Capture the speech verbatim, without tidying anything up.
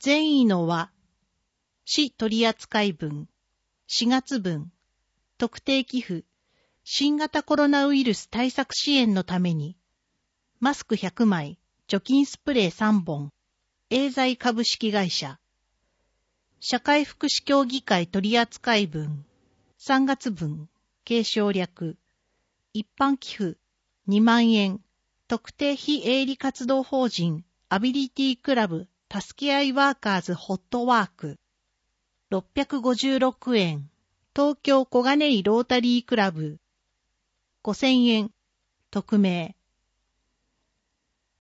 善意の輪、市取扱分、しがつぶん、特定寄付、新型コロナウイルス対策支援のために、マスクひゃくまい、除菌スプレーさんぼん、エーザイ株式会社、社会福祉協議会取扱分、さんがつぶん、継承略、一般寄付、にまんえん、特定非営利活動法人、アビリティクラブ、助け合いワーカーズホットワーク、ろっぴゃくごじゅうろくえん、東京小金井ロータリークラブ、ごせんえん、匿名、